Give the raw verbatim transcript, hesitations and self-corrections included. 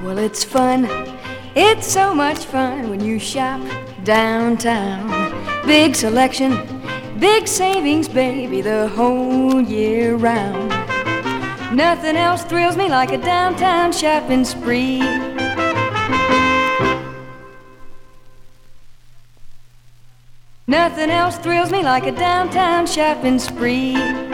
Well, it's fun. It's so much fun when you shop downtown. Big selection, big savings, baby, the whole year round. Nothing else thrills me like a downtown shopping spree. Nothing else thrills me like a downtown shopping spree.